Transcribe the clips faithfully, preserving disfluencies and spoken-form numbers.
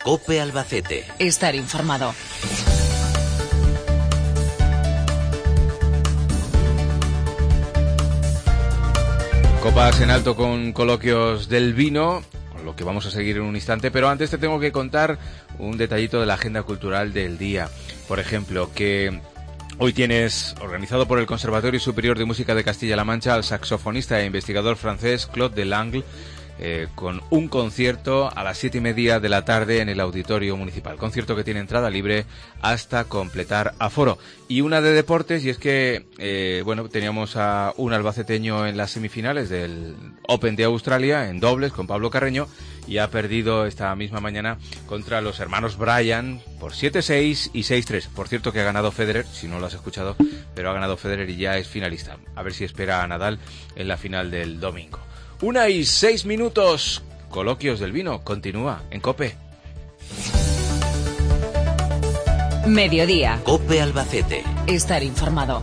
COPE Albacete. Estar informado. Copas en alto con coloquios del vino, con lo que vamos a seguir en un instante, pero antes te tengo que contar un detallito de la agenda cultural del día. Por ejemplo, que hoy tienes, organizado por el Conservatorio Superior de Música de Castilla-La Mancha, al saxofonista e investigador francés Claude Delangle, eh, con un concierto a las siete y media de la tarde en el Auditorio Municipal. Concierto que tiene entrada libre hasta completar aforo. Y una de deportes, y es que, eh, bueno, teníamos a un albaceteño en las semifinales del Open de Australia, en dobles, con Pablo Carreño, y ha perdido esta misma mañana contra los hermanos Bryan por siete seis y seis tres. Por cierto que ha ganado Federer, si no lo has escuchado, pero ha ganado Federer y ya es finalista. A ver si espera a Nadal en la final del domingo. Una y seis minutos. Coloquios del vino. Continúa en COPE. Mediodía. COPE Albacete. Estar informado.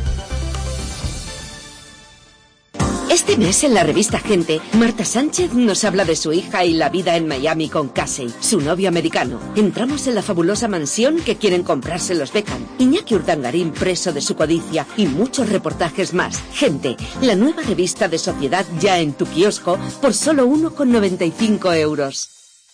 Este mes en la revista Gente, Marta Sánchez nos habla de su hija y la vida en Miami con Casey, su novio americano. Entramos en la fabulosa mansión que quieren comprarse los Beckham. Iñaki Urdangarín preso de su codicia y muchos reportajes más. Gente, la nueva revista de sociedad ya en tu kiosco por solo uno con noventa y cinco euros.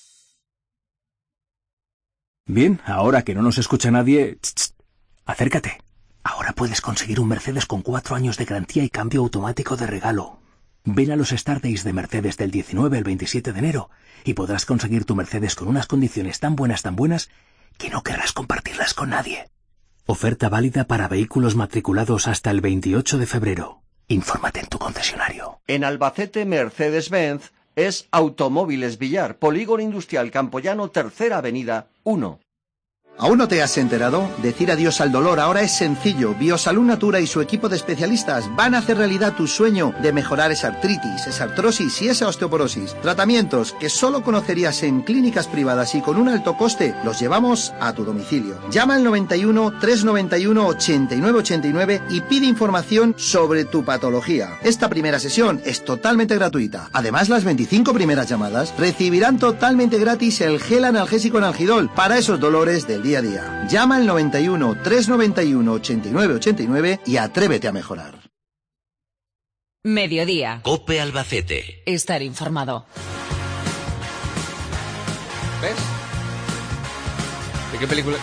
Bien, ahora que no nos escucha nadie, tss, tss, acércate. Ahora puedes conseguir un Mercedes con cuatro años de garantía y cambio automático de regalo. Ven a los Star Days de Mercedes del diecinueve al veintisiete de enero y podrás conseguir tu Mercedes con unas condiciones tan buenas, tan buenas, que no querrás compartirlas con nadie. Oferta válida para vehículos matriculados hasta el veintiocho de febrero. Infórmate en tu concesionario. En Albacete, Mercedes-Benz es Automóviles Villar, Polígono Industrial Campoyano, Tercera Avenida, uno. ¿Aún no te has enterado? Decir adiós al dolor ahora es sencillo. Biosalud Natura y su equipo de especialistas van a hacer realidad tu sueño de mejorar esa artritis, esa artrosis y esa osteoporosis. Tratamientos que solo conocerías en clínicas privadas y con un alto coste, los llevamos a tu domicilio. Llama al noventa y uno, trescientos noventa y uno, ochenta y nueve ochenta y nueve y pide información sobre tu patología. Esta primera sesión es totalmente gratuita. Además, las veinticinco primeras llamadas recibirán totalmente gratis el gel analgésico Analgidol para esos dolores del día a día. Llama al noventa y uno, trescientos noventa y uno, ochenta y nueve ochenta y nueve y atrévete a mejorar. Mediodía. COPE Albacete. Estar informado. ¿Ves? ¿De qué película?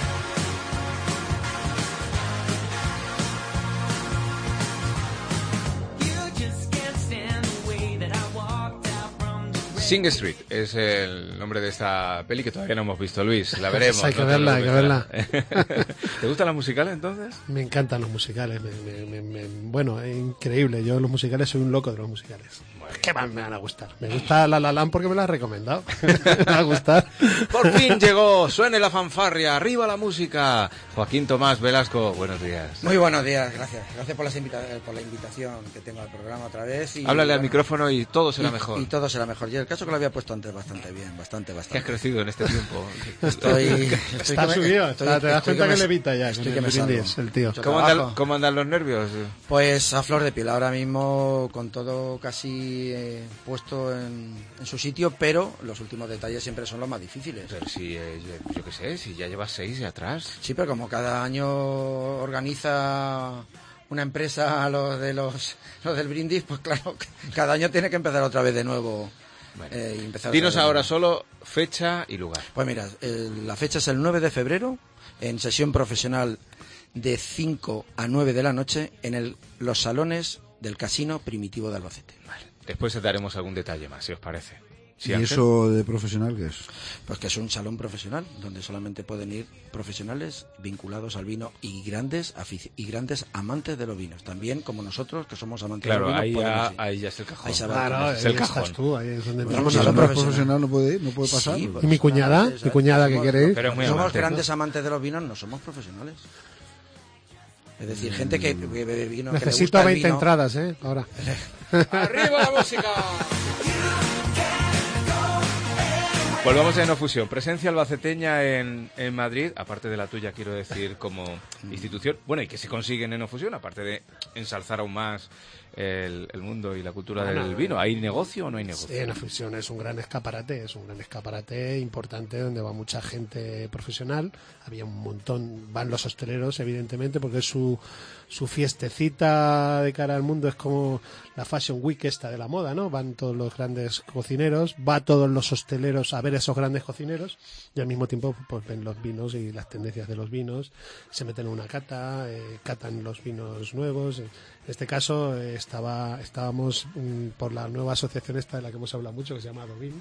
Sing Street es el nombre de esta peli que todavía no hemos visto, Luis. La veremos. Hay que no verla, hay que verla. ¿Te gustan las musicales entonces? Me encantan los musicales. Me, me, me, me, bueno, es increíble. Yo los musicales soy un loco de los musicales. ¿Qué más me van a gustar? Me gusta La La Land porque me la has recomendado. Me va a gustar. Por fin llegó. Suene la fanfarria. Arriba la música. Joaquín Tomás Velasco, buenos días. Muy buenos días, gracias. Gracias por, las invita por la invitación que tengo al programa otra vez. Y, Háblale bueno, al micrófono y todo será y, mejor. Y todo será mejor. Y el caso que lo había puesto antes bastante bien, bastante, bastante. ¿Qué has crecido en este tiempo? Estoy... estoy está me, subido, estoy, está, te das cuenta que, me, que levita ya. Estoy que me brindis, el tío. ¿Cómo andan, ¿Cómo andan los nervios? Pues a flor de piel, ahora mismo con todo casi eh, puesto en, en su sitio, pero los últimos detalles siempre son los más difíciles. Pero si, eh, yo, yo qué sé, si ya llevas seis de atrás. Sí, pero como cada año organiza una empresa los de los, los del brindis, pues claro, cada año tiene que empezar otra vez de nuevo. Bueno, eh, y empezar dinos ahora solo fecha y lugar. Pues mira, eh, la fecha es el nueve de febrero, en sesión profesional de cinco a nueve de la noche, en el, los salones del Casino Primitivo de Albacete. Vale. Después te daremos algún detalle más, si os parece. ¿Sí, ¿Y Ángel? eso de profesional qué es? Pues que es un salón profesional donde solamente pueden ir profesionales vinculados al vino y grandes y grandes amantes de los vinos. También como nosotros, que somos amantes claro, de los vinos. Claro, ahí, ahí ya es el cajón. Ahí, claro, es el ahí cajón. Estás tú, ahí es donde pues somos ¿Y salón profesional. profesional. no puede ir? ¿No puede pasar? Sí, ¿Y mi cuñada? Amante, ¿Mi cuñada que somos, quiere ir? Pero es muy somos amante, grandes ¿no? amantes de los vinos, no somos profesionales. Es decir, gente que bebe vino, Necesito que le gusta veinte el vino. entradas, ¿eh? Ahora. ¡Arriba la música! Volvamos a Enofusión. Presencia albaceteña en, en Madrid, aparte de la tuya, quiero decir, como institución. Bueno, ¿y qué se consigue en Enofusión? Aparte de ensalzar aún más el, el mundo y la cultura Bueno, del vino? ¿Hay negocio o no hay negocio? Sí, Enofusión es un gran escaparate, es un gran escaparate importante donde va mucha gente profesional. Había un montón, van los hosteleros, evidentemente, porque es su, su fiestecita de cara al mundo, es como la Fashion Week esta de la moda, ¿no? Van todos los grandes cocineros, va todos los hosteleros a ver esos grandes cocineros y al mismo tiempo pues ven los vinos y las tendencias de los vinos, se meten en una cata, eh, catan los vinos nuevos. En este caso eh, estaba estábamos mm, por la nueva asociación esta de la que hemos hablado mucho, que se llama Adobin.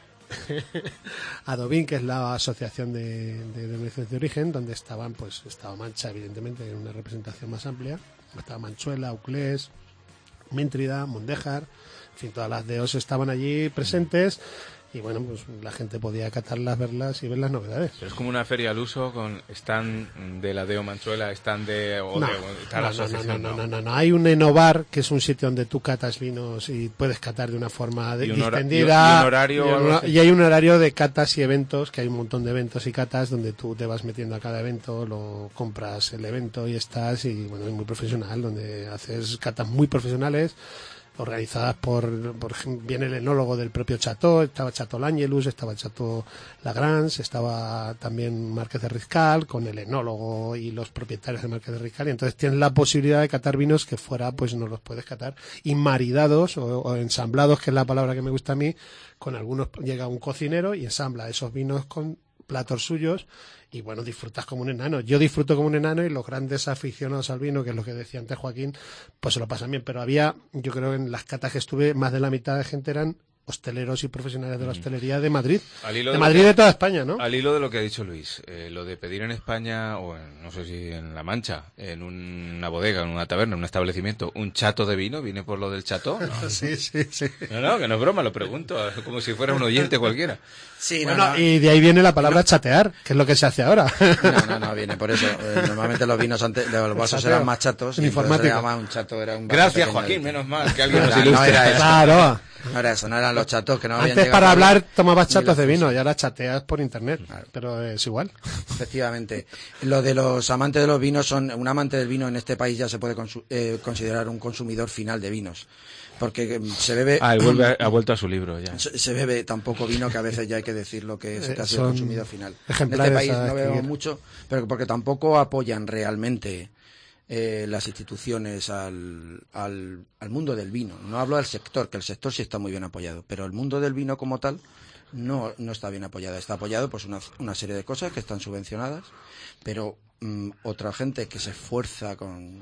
Adobin, que es la asociación de, de denominaciones de origen, donde estaban, pues estaba Mancha, evidentemente, en una representación más amplia, estaba Manchuela, Auclés, Míntrida, Mondéjar, en fin, todas las D Os estaban allí presentes. Y bueno, pues la gente podía catarlas, verlas y ver las novedades. Pero es como una feria al uso con stand de la Deo Manchuela, stand de... O no, de está la no, no, asociación, no, no, no, no, no. Hay un enobar, que es un sitio donde tú catas vinos y puedes catar de una forma de, ¿Y un hora- distendida. y- y un horario y, o algo una- así? y hay un horario de catas y eventos, que hay un montón de eventos y catas donde tú te vas metiendo a cada evento, lo compras el evento y estás, y bueno, es muy profesional, donde haces catas muy profesionales, organizadas por, por ejemplo, viene el enólogo del propio Chateau, estaba Chateau L'Angelus, estaba Chateau Lagrange, estaba también Márquez de Riscal, con el enólogo y los propietarios de Márquez de Riscal, y entonces tienes la posibilidad de catar vinos que fuera pues no los puedes catar, y maridados o, o ensamblados, que es la palabra que me gusta a mí, con algunos, llega un cocinero y ensambla esos vinos con platos suyos, y bueno, disfrutas como un enano. Yo disfruto como un enano y los grandes aficionados al vino, que es lo que decía antes Joaquín, pues se lo pasan bien. Pero había, yo creo que en las catas que estuve, más de la mitad de gente eran hosteleros y profesionales de la hostelería de Madrid. Al hilo de de Madrid lo que- de toda España, ¿no? Al hilo de lo que ha dicho Luis, eh, lo de pedir en España, o en, no sé si en La Mancha, en una bodega, en una taberna, en un establecimiento, un chato de vino, ¿viene por lo del chato? No, Sí, sí, sí. no, no, que no es broma, lo pregunto, como si fuera un oyente cualquiera. Sí, Bueno, no, no. y de ahí viene la palabra chatear, que es lo que se hace ahora. No, no, no, viene por eso. Eh, normalmente los vinos antes, de los vasos Chateo. eran más chatos. En y entonces informática. se llamaba un chato, era un vaso Gracias, pequeño Joaquín, de- menos mal, que alguien No nos era- no ilustre. era eso. Claro. No era eso, no eran los chatos que no habían Antes llegado para todavía, hablar tomabas ni chatos de los vino fusos. y ahora chateas por internet, pero es igual. Efectivamente. Lo de los amantes de los vinos son, un amante del vino en este país ya se puede consu- eh, considerar un consumidor final de vinos. Porque eh, se bebe... Ah, y vuelve a- ha vuelto a su libro ya. Se, se bebe tan poco vino que a veces ya hay que decir lo que es Eh, casi el son consumidor final. En este ejemplares país a no bebemos escribir. mucho, pero porque tampoco apoyan realmente eh, las instituciones al, al, al mundo del vino. No hablo del sector, que el sector sí está muy bien apoyado, pero el mundo del vino como tal no, no está bien apoyado. Está apoyado pues una, una serie de cosas que están subvencionadas, pero mm, otra gente que se esfuerza con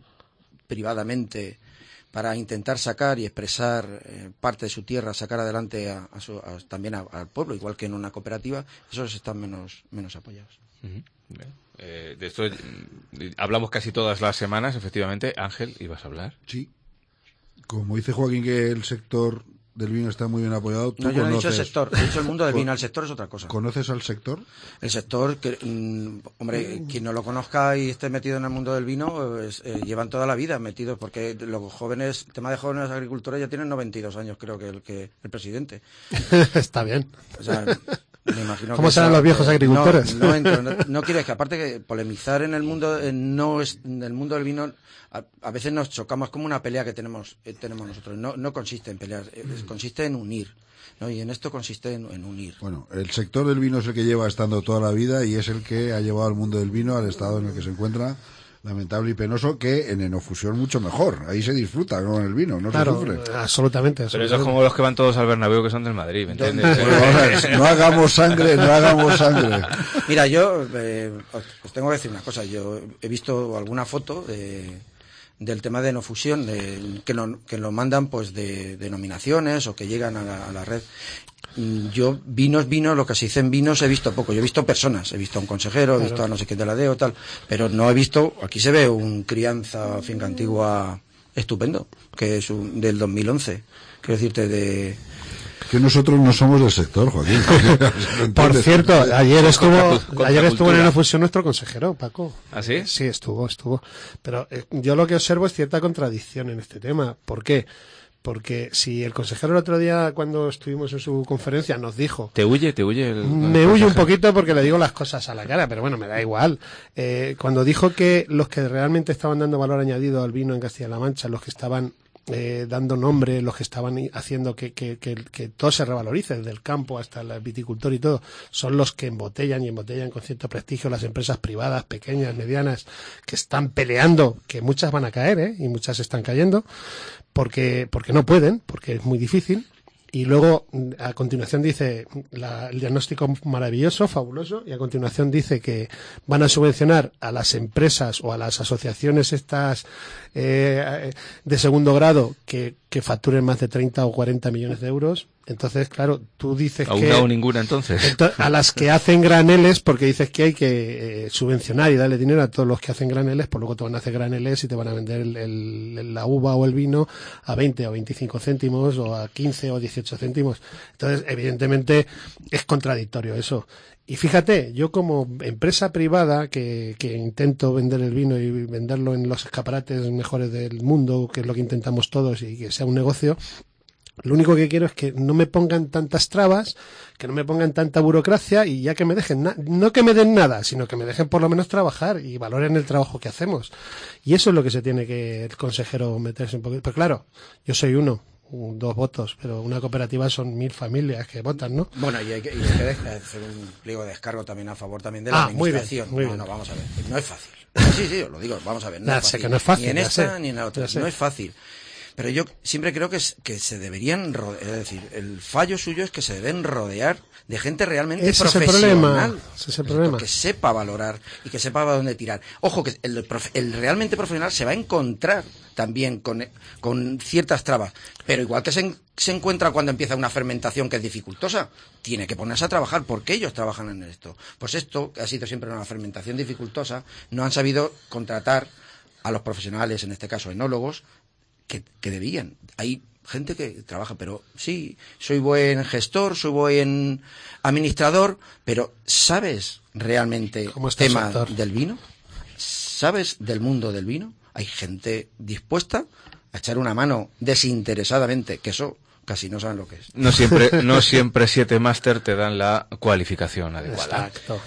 privadamente para intentar sacar y expresar eh, parte de su tierra, sacar adelante a, a su, a- también a- al pueblo, igual que en una cooperativa, esos están menos, menos apoyados. Ujú. Bien. Eh, de esto mm, hablamos casi todas las semanas, efectivamente. Ángel, ¿ibas a hablar? Sí. Como dice Joaquín que el sector del vino está muy bien apoyado, ¿tú No, yo no he dicho el conoces- sector, he dicho el mundo del con- vino, el sector es otra cosa. ¿Conoces al sector? El sector, que, mm, hombre, quien no lo conozca y esté metido en el mundo del vino, pues, eh, llevan toda la vida metidos, porque los jóvenes, el tema de jóvenes agricultores ya tienen noventa y dos años, creo que el, que el presidente. Está bien. O sea, me imagino ¿Cómo que serán esa- los viejos eh, agricultores? No, no, entro, no, no quiero, es que aparte que polemizar en el mundo, eh, no es, en el mundo del vino, a, a veces nos chocamos como una pelea que tenemos, eh, tenemos nosotros. No, no consiste en pelear, eh, consiste en unir. ¿No? Y en esto consiste en, en unir. Bueno, el sector del vino es el que lleva estando toda la vida y es el que ha llevado al mundo del vino al estado en el que se encuentra, lamentable y penoso, que en Enofusión mucho mejor. Ahí se disfruta con el vino, no Claro, se sufre. absolutamente. Pero eso es como los que van todos al Bernabéu, que son del Madrid, ¿me entiendes? Bueno, vamos a ver, no hagamos sangre, no hagamos sangre. Mira, yo eh, os, os tengo que decir una cosa. Yo he visto alguna foto de, del tema de Enofusión, de, que, lo, que lo mandan pues de, de nominaciones o que llegan a la, a la red. Mm, Yo, vinos, vinos, lo que se dice en vinos he visto poco. Yo he visto personas, he visto a un consejero, he visto a no sé quién de la D E O, tal, pero no he visto, aquí se ve un crianza finca antigua estupendo, que es un, del dos mil once. Quiero decirte, de... Que nosotros no somos del sector, Joaquín. Por cierto, ayer estuvo, Contra- ayer estuvo en contracultura. Enofusión nuestro consejero, Paco. ¿Ah, sí? Sí, estuvo, estuvo. Pero eh, yo lo que observo es cierta contradicción en este tema. ¿Por qué? Porque si el consejero el otro día, cuando estuvimos en su conferencia, nos dijo... ¿Te huye? ¿Te huye? El, Me el huye un consejero? poquito porque le digo las cosas a la cara, pero bueno, me da igual. Eh, cuando dijo que los que realmente estaban dando valor añadido al vino en Castilla-La Mancha, los que estaban eh, dando nombre, los que estaban haciendo que, que, que, que todo se revalorice, desde el campo hasta el viticultor y todo, son los que embotellan y embotellan con cierto prestigio las empresas privadas, pequeñas, medianas, que están peleando, que muchas van a caer, ¿eh? Y muchas están cayendo, porque, porque no pueden, porque es muy difícil. Y luego, a continuación dice, la, el diagnóstico maravilloso, fabuloso, y a continuación dice que van a subvencionar a las empresas o a las asociaciones estas eh, de segundo grado que, que facturen más de treinta o cuarenta millones de euros. Entonces, claro, tú dices ¿Aún que... no ninguna entonces? entonces? A las que hacen graneles, porque dices que hay que eh, subvencionar y darle dinero a todos los que hacen graneles, pues luego te van a hacer graneles y te van a vender el, el, la uva o el vino a veinte o veinticinco céntimos o a quince o dieciocho céntimos. Entonces, evidentemente, es contradictorio eso. Y fíjate, yo como empresa privada que, que intento vender el vino y venderlo en los escaparates mejores del mundo, que es lo que intentamos todos y que sea un negocio, lo único que quiero es que no me pongan tantas trabas, que no me pongan tanta burocracia y ya que me dejen, na- no que me den nada, sino que me dejen por lo menos trabajar y valoren el trabajo que hacemos. Y eso es lo que se tiene que el consejero meterse un poquito. Pues claro, yo soy uno, dos votos, pero una cooperativa son mil familias que votan, ¿no? Bueno, y hay que, y hay que hacer un pliego de descargo también a favor también de la Ah, muy bien, administración. muy no, bien. no, vamos a ver, no es fácil. Sí, sí, os lo digo, vamos a ver, no Nah, es sé fácil. que no es fácil, Ni en ya esta sé, ni en la otra, ya sé. no es fácil. Pero yo siempre creo que, es, que se deberían rodear, es decir, el fallo suyo es que se deben rodear de gente realmente Ese es el profesional. problema, ese es el problema. Que sepa valorar y que sepa a dónde tirar. Ojo, que el, profe- el realmente profesional se va a encontrar también con, con ciertas trabas, pero igual que se, en- se encuentra cuando empieza una fermentación que es dificultosa, tiene que ponerse a trabajar porque ellos trabajan en esto. Pues esto, que ha sido siempre una fermentación dificultosa, no han sabido contratar a los profesionales, en este caso enólogos, que, que debían. Hay gente que trabaja, pero sí, soy buen gestor, soy buen administrador, pero ¿sabes realmente tema del vino? ¿Sabes del mundo del vino? Hay gente dispuesta a echar una mano desinteresadamente, que eso casi no saben lo que es. No siempre, no siempre siete máster te dan la cualificación adecuada. Exacto.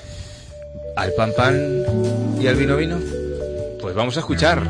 ¿Al pan pan y al vino vino? Pues vamos a escuchar.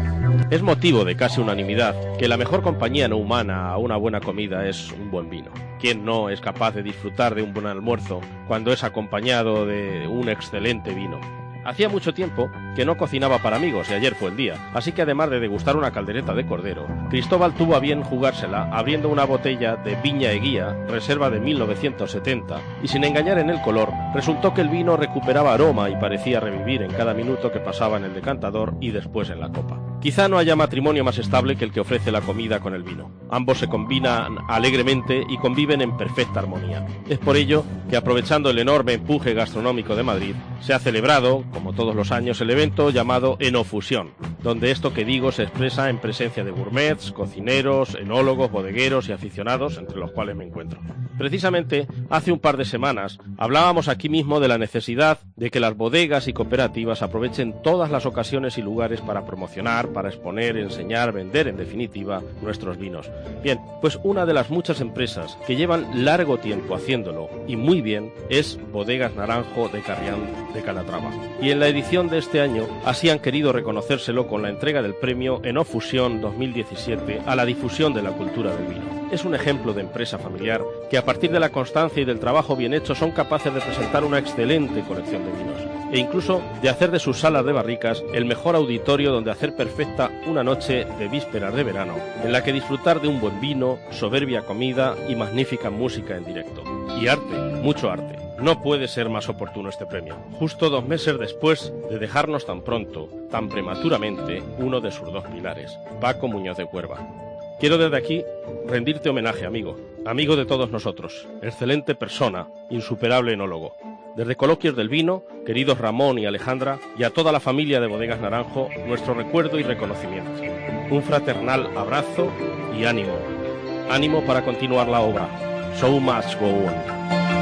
Es motivo de casi unanimidad que la mejor compañía no humana a una buena comida es un buen vino. ¿Quién no es capaz de disfrutar de un buen almuerzo cuando es acompañado de un excelente vino? Hacía mucho tiempo que no cocinaba para amigos y ayer fue el día, así que además de degustar una caldereta de cordero, Cristóbal tuvo a bien jugársela abriendo una botella de Viña Eguía, reserva de mil novecientos setenta, y sin engañar en el color, resultó que el vino recuperaba aroma y parecía revivir en cada minuto que pasaba en el decantador y después en la copa. Quizá no haya matrimonio más estable que el que ofrece la comida con el vino. Ambos se combinan alegremente y conviven en perfecta armonía. Es por ello que, aprovechando el enorme empuje gastronómico de Madrid, se ha celebrado, como todos los años, el evento llamado Enofusión, donde esto que digo se expresa en presencia de gourmets, cocineros, enólogos, bodegueros y aficionados, entre los cuales me encuentro. Precisamente, hace un par de semanas, hablábamos aquí mismo de la necesidad de que las bodegas y cooperativas aprovechen todas las ocasiones y lugares para promocionar, para exponer, enseñar, vender, en definitiva, nuestros vinos. Bien, pues una de las muchas empresas que llevan largo tiempo haciéndolo, y muy bien, es Bodegas Naranjo de Carrián de Calatrava. Y en la edición de este año, así han querido reconocérselo con la entrega del premio Enofusión dos mil diecisiete a la difusión de la cultura del vino. Es un ejemplo de empresa familiar que a partir de la constancia y del trabajo bien hecho son capaces de presentar una excelente colección de vinos e incluso de hacer de sus salas de barricas el mejor auditorio donde hacer perfecta una noche de vísperas de verano, en la que disfrutar de un buen vino, soberbia comida y magnífica música en directo. Y arte, mucho arte. No puede ser más oportuno este premio, justo dos meses después de dejarnos tan pronto, tan prematuramente, uno de sus dos pilares, Paco Muñoz de Cuerva. Quiero desde aquí rendirte homenaje, amigo, amigo de todos nosotros, excelente persona, insuperable enólogo. Desde Coloquios del Vino, queridos Ramón y Alejandra, y a toda la familia de Bodegas Naranjo, nuestro recuerdo y reconocimiento. Un fraternal abrazo y ánimo. Ánimo para continuar la obra. So much go on.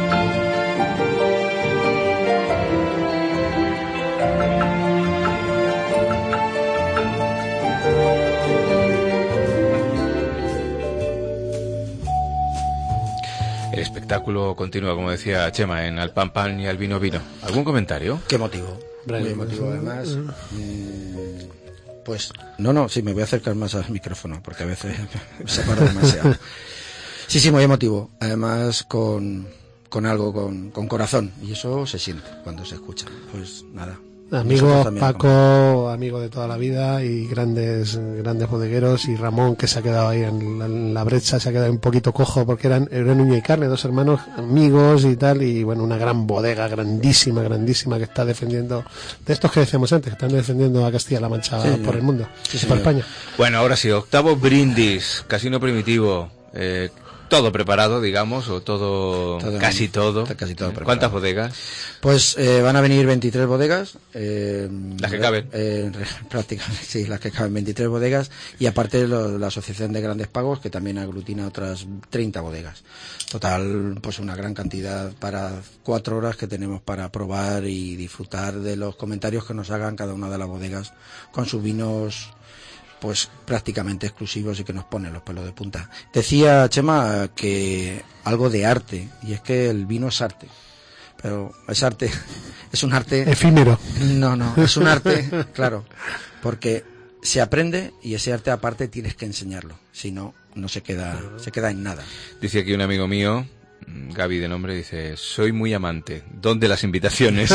El espectáculo continúa, como decía Chema, en Al pan pan y al vino vino. ¿Algún comentario? ¿Qué motivo? Brian, Muy emotivo, pues, además. mm. Mm, Pues, no, no, sí, me voy a acercar más al micrófono, porque a veces me separo demasiado. Sí, sí, muy emotivo. Además, con, con algo, con, con corazón. Y eso se siente cuando se escucha. Pues nada. Amigo Paco, amigo de toda la vida y grandes grandes bodegueros, y Ramón, que se ha quedado ahí en la, en la brecha, se ha quedado un poquito cojo porque eran, eran uña y carne, dos hermanos amigos y tal, y bueno, una gran bodega, grandísima, grandísima, que está defendiendo, de estos que decíamos antes, que están defendiendo a Castilla-La Mancha sí, por el mundo, sí, sí, por España. Bueno, ahora sí, octavo brindis, Casino Primitivo, eh, todo preparado, digamos, o todo, todo casi todo. Casi todo preparado. ¿Cuántas bodegas? Pues eh, van a venir veintitrés bodegas. Eh, las que caben. Eh, prácticamente, sí, las que caben, veintitrés bodegas. Y aparte lo, la Asociación de Grandes Pagos, que también aglutina otras treinta bodegas. Total, pues una gran cantidad para cuatro horas que tenemos para probar y disfrutar de los comentarios que nos hagan cada una de las bodegas con sus vinos, pues prácticamente exclusivos y que nos ponen los pelos de punta. Decía Chema que algo de arte, y es que el vino es arte, pero es arte, es un arte efímero. No, no, es un arte, claro, porque se aprende y ese arte aparte tienes que enseñarlo, si no, no se queda, se queda en nada. Dice aquí un amigo mío, Gaby de nombre, dice: soy muy amante. ¿Dónde las invitaciones?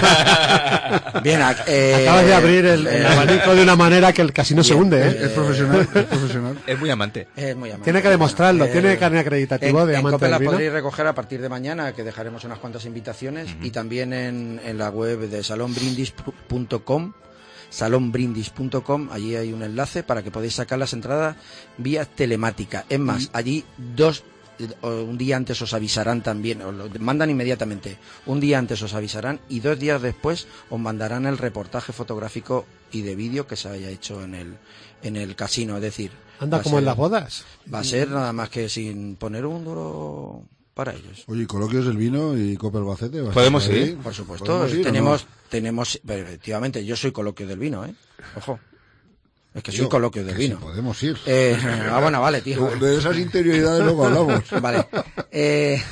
Bien, eh, acabas de abrir el, el abanico de una manera que el casino bien, se hunde, ¿eh? Es, es profesional, es profesional. Es muy amante. Es muy amante. Tiene que demostrarlo, eh, tiene carne acreditativo en, de en amante Cope del vino. La podréis recoger a partir de mañana, que dejaremos unas cuantas invitaciones, uh-huh. y también en, en la web de salón brindis punto com. salón brindis punto com, allí hay un enlace para que podáis sacar las entradas vía telemática. Es más, uh-huh. allí dos un día antes os avisarán también, os lo mandan inmediatamente, un día antes os avisarán y dos días después os mandarán el reportaje fotográfico y de vídeo que se haya hecho en el en el casino, es decir, anda como ser, en las bodas, va a ser nada más que sin poner un duro para ellos. Oye, coloquios del vino y Copa Albacete, podemos ir, por supuesto, ir, tenemos no? tenemos efectivamente, yo soy coloquio del vino, eh, ojo. Es que soy coloquio del vino. Si podemos ir. Eh, ah, bueno, vale, tío. De esas interioridades luego hablamos. Vale. Eh,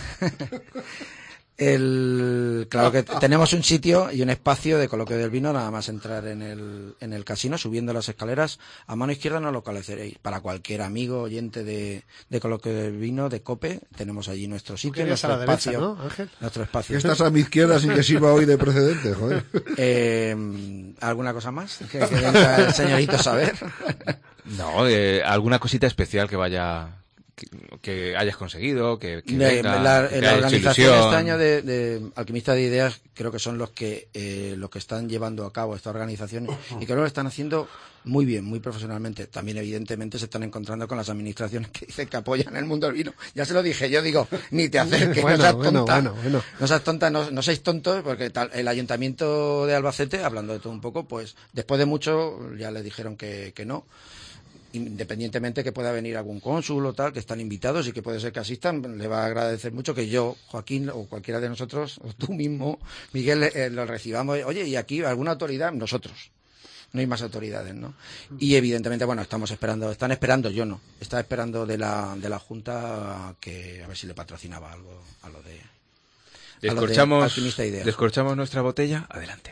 el, claro que tenemos un sitio y un espacio de coloquio del vino, nada más entrar en el, en el casino, subiendo las escaleras, a mano izquierda nos localizaréis. Para cualquier amigo, oyente de, de coloquio del vino, de Cope, tenemos allí nuestro sitio, nuestro a la espacio. Derecha, ¿no, Ángel? Nuestro espacio. Que estás a mi izquierda sin que sirva hoy de precedente, joder. Eh, ¿Alguna cosa más que, que venga el señorito saber? No, eh, alguna cosita especial que vaya... Que, que hayas conseguido, que, que venga, la, que la organización este año de, de Alquimista de Ideas creo que son los que eh, los que están llevando a cabo esta organización y creo que lo están haciendo muy bien, muy profesionalmente. También evidentemente se están encontrando con las administraciones que dicen que apoyan el mundo del vino. Ya se lo dije, yo digo, ni te acerques, bueno, no seas bueno, tonta, bueno, bueno. no seas tonta, no, no seáis tontos, porque tal, el Ayuntamiento de Albacete, hablando de todo un poco, pues después de mucho ya le dijeron que, que no. Independientemente que pueda venir algún cónsul o tal, que están invitados y que puede ser que asistan, le va a agradecer mucho que yo, Joaquín, o cualquiera de nosotros, o tú mismo, Miguel, eh, lo recibamos. Oye, ¿y aquí alguna autoridad? Nosotros. No hay más autoridades, ¿no? Y evidentemente, bueno, estamos esperando, están esperando, yo no, está esperando de la, de la Junta que a ver si le patrocinaba algo a lo de... Descorchamos, a lo de Alquimista Ideas. descorchamos nuestra botella, adelante.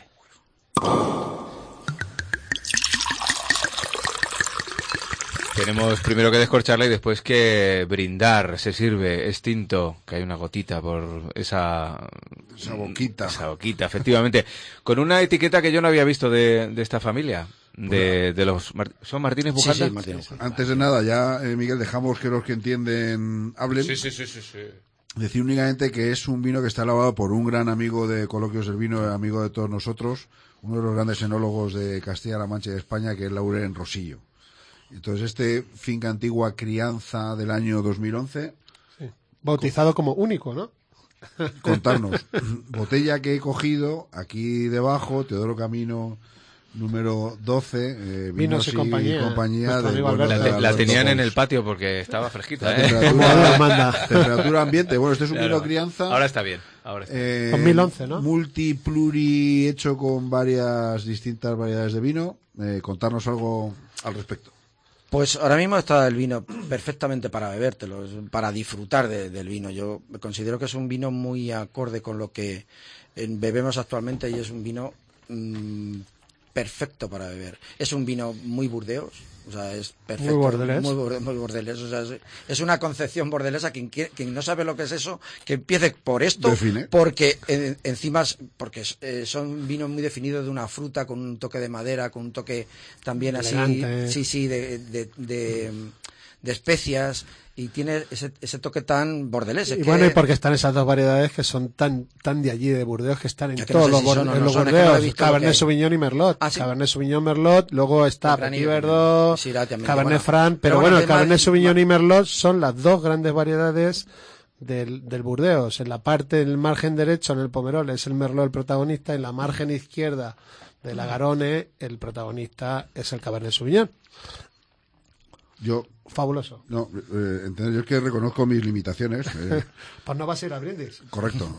Tenemos primero que descorcharla y después que brindar. Se sirve, es tinto, que hay una gotita por esa... Esa boquita. Esa boquita, efectivamente. Con una etiqueta que yo no había visto de, de esta familia. De, de los... ¿Son Martínez Bujanda? Sí, sí, Martínez. Antes de nada, ya, eh, Miguel, dejamos que los que entienden hablen. Sí, sí, sí, sí, sí. Decir únicamente que es un vino que está elaborado por un gran amigo de Coloquios del Vino, amigo de todos nosotros, uno de los grandes enólogos de Castilla-La Mancha y de España, que es Lauren Rosillo. Entonces, este finca antigua crianza del año dos mil once... Sí. Bautizado como único, ¿no? Contarnos. Botella que he cogido aquí debajo, Teodoro Camino, número doce. Eh, Vinos, vinos y compañía. Y compañía de, bueno, la, de la tenían en el patio porque estaba fresquita, la ¿eh? Temperatura, temperatura ambiente. Bueno, este es un claro. vino crianza. Ahora está bien. Ahora está bien. Eh, dos mil once, ¿no? Multipluri, hecho con varias distintas variedades de vino. Eh, contarnos algo al respecto. Pues ahora mismo está el vino perfectamente para bebértelo, para disfrutar de, del vino. Yo considero que es un vino muy acorde con lo que bebemos actualmente y es un vino mmm, perfecto para beber. Es un vino muy Burdeos, o sea, es perfecto. Muy bordelés. Muy, borde- muy bordelés, o sea, es, es una concepción bordelesa. Quien, quiere- quien no sabe lo que es eso, que empiece por esto, Define. porque eh, encima, es- porque eh, son vinos muy definidos de una fruta, con un toque de madera, con un toque también así, Elegante. sí, sí, de, de, de, de especias, y tiene ese, ese toque tan bordelés. Es Y que- bueno, y porque están esas dos variedades que son tan tan de allí, de Burdeos, que están en Es que no todos sé los, si bor- son o en no los son, es que no he Burdeos. visto lo que Cabernet hay. Sauvignon y Merlot. Ah, ¿sí? Cabernet Sauvignon, Merlot, luego está Tempranillo, Petit Verdot, Syrah también, Cabernet bueno. Franc, pero, Pero bueno, bueno, el que más- Cabernet Sauvignon y Merlot son las dos grandes variedades del, del Burdeos. En la parte del margen derecho, en el Pomerol, es el Merlot el protagonista, en la margen izquierda de la Garonne, el protagonista es el Cabernet Sauvignon. Yo, Fabuloso. no, eh, entender, yo es que reconozco mis limitaciones. eh, Pues no vas a ir a brindis. correcto.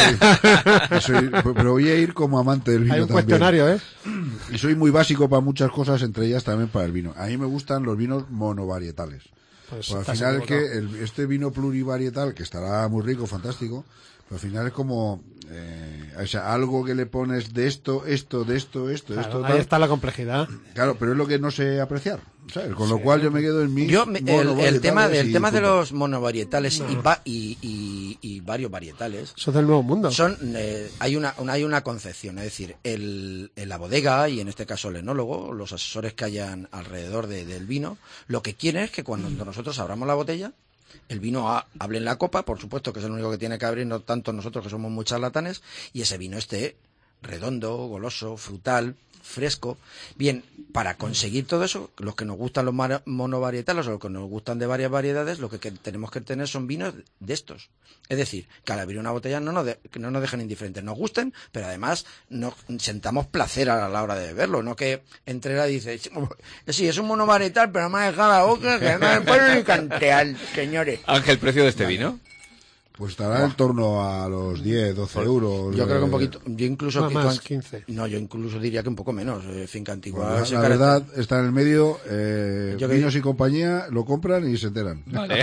Yo soy- yo soy- pero voy a ir como amante del vino Hay un también. cuestionario, ¿eh? Y soy muy básico para muchas cosas, entre ellas también para el vino. A mí me gustan los vinos monovarietales. Pues Pues al estás final es equivocado. que el- este vino plurivarietal, que estará muy rico, fantástico, pero al final es como, eh, o sea, algo que le pones de esto, esto, de esto, esto, Claro, esto, ahí tal. está la complejidad. Claro, pero es lo que no sé apreciar, ¿sabes? Con lo cual yo me quedo en mi Yo, me- el, el tema, el tema de los monovarietales y, va- y, y, y varios varietales Eso es del Nuevo Mundo. son eh, hay una, una- hay una concepción, es decir, el, en la bodega y en este caso el enólogo, los asesores que hayan alrededor de- del vino, lo que quieren es que cuando nosotros abramos la botella, el vino ha- hable en la copa, por supuesto que es el único que tiene que abrir, no tanto nosotros que somos muy charlatanes, y ese vino esté redondo, goloso, frutal, fresco. Bien, para conseguir todo eso, los que nos gustan los mara- monovarietales o los que nos gustan de varias variedades, lo que, que tenemos que tener son vinos de estos. Es decir, que al abrir una botella no nos, de- que no nos dejen indiferentes, nos gusten, pero además nos sentamos placer a la hora de beberlo, no que Entrera dice, sí, es un monovarietal, pero me ha dejado la boca que no me puedo ni cantear, señores. Ángel, ¿precio de este vino? Pues estará en torno a los diez, doce euros. Yo creo que un eh, poquito, yo incluso Más, que más, tú- quince. No, yo incluso diría que un poco menos. eh, Finca Antigua. Bueno, la, se la caracter- verdad está en el medio, eh, Yo que- vinos y compañía lo compran y se enteran. Vale.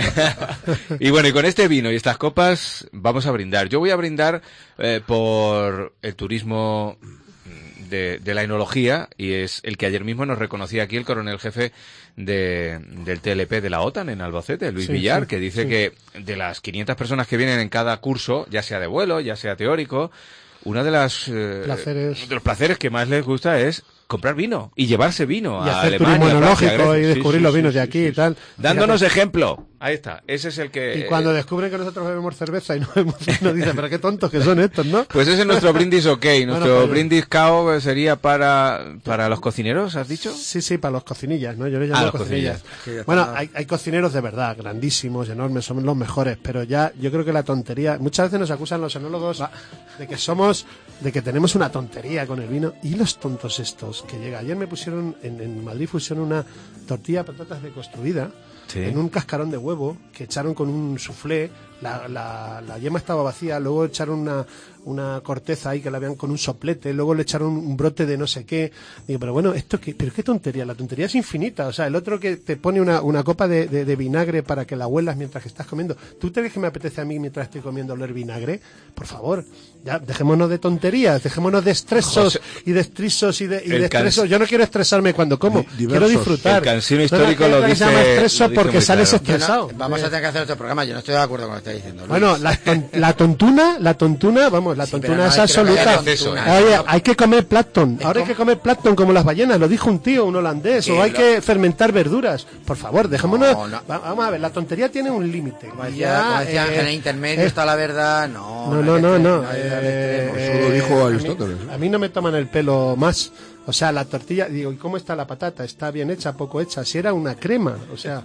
Y bueno, y con este vino y estas copas vamos a brindar. Yo voy a brindar eh, por el turismo de, de la enología, y es el que ayer mismo nos reconocía aquí el coronel jefe de, del T L P de la OTAN en Albacete, Luis Sí, Villar, sí, que dice sí. que de las quinientas personas que vienen en cada curso, ya sea de vuelo, ya sea teórico, una de las eh, Placeres. de los placeres que más les gusta es comprar vino y llevarse vino Y a hacer Alemania, turismo Francia, enológico Grecia. y Sí, descubrir sí, los sí, vinos sí, de aquí sí, y sí. tal. Dándonos Fíjate, ejemplo. Ahí está. Ese es el que... Y cuando descubren que nosotros bebemos cerveza y no bebemos vino, dicen, pero qué tontos que son estos, ¿no? Pues ese es nuestro brindis ok. Nuestro pues- brindis cao sería para, para los cocineros, ¿has dicho? Sí, sí, para los cocinillas, ¿no? Yo les llamo Ah, los cocinillas. cocinillas. Sí, ya está. Bueno, hay, hay cocineros de verdad, grandísimos, enormes, son los mejores, pero ya yo creo que la tontería, muchas veces nos acusan los enólogos de que somos, de que tenemos una tontería con el vino, y los tontos estos que llega. Ayer me pusieron, en, en Madrid pusieron una tortilla de patatas deconstruida, Sí. en un cascarón de huevo que echaron con un soufflé, la, la, la yema estaba vacía, luego echaron una, una corteza ahí que la habían con un soplete, luego le echaron un brote de no sé qué. Digo, pero bueno, esto qué, pero qué tontería, la tontería es infinita. O sea, el otro que te pone una, una copa de, de, de vinagre para que la huelas mientras que estás comiendo. ¿Tú te ves que me apetece a mí mientras estoy comiendo oler vinagre? Por favor, ya dejémonos de tonterías, dejémonos de estresos José, y de estrisos y de, y el de cans- estresos. Yo no quiero estresarme cuando como, Di- quiero diversos. disfrutar. El cansino No, histórico no, lo que se dice- llama estreso lo dice porque muy sales claro. Yo no- estresado. vamos a tener que hacer otro programa. Yo no estoy de acuerdo con lo que está diciendo. Luis. Bueno, la, ton- la tontuna, la tontuna, vamos, la Sí, tontuna pero no es hay- pero no hay absoluta. tontuna. Oye, hay que comer plancton. Es Ahora hay como- que comer plancton como las ballenas, lo dijo un tío, un holandés. Que O hay lo- que fermentar verduras. Por favor, dejémonos. No, no. Va- Vamos a ver, la tontería tiene un límite. Como Y decía, ya, como decía eh, Ángel, en intermedio eh, está la verdad. No, No, hay no, que no, extremo, no. hay que dar eh, extremos. Eso lo dijo a mí- Aristóteles. A mí no me toman el pelo más. O sea, la tortilla, digo, ¿y cómo está la patata? ¿Está bien hecha, poco hecha? Si era una crema, o sea,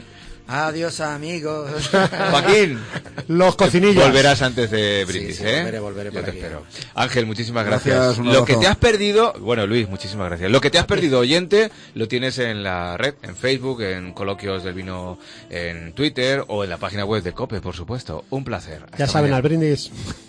Adiós, amigos. Joaquín, los cocinillas. volverás antes de brindis, Sí, sí, ¿eh? volveré, volveré Yo por te aquí. espero. Ángel, muchísimas Gracias, gracias. un Lo abrazo. que te has perdido, bueno, Luis, muchísimas gracias. Lo que te has perdido, oyente, lo tienes en la red, en Facebook, en Coloquios del Vino, en Twitter o en la página web de COPE, por supuesto. Un placer. Ya Hasta saben, mañana. al brindis.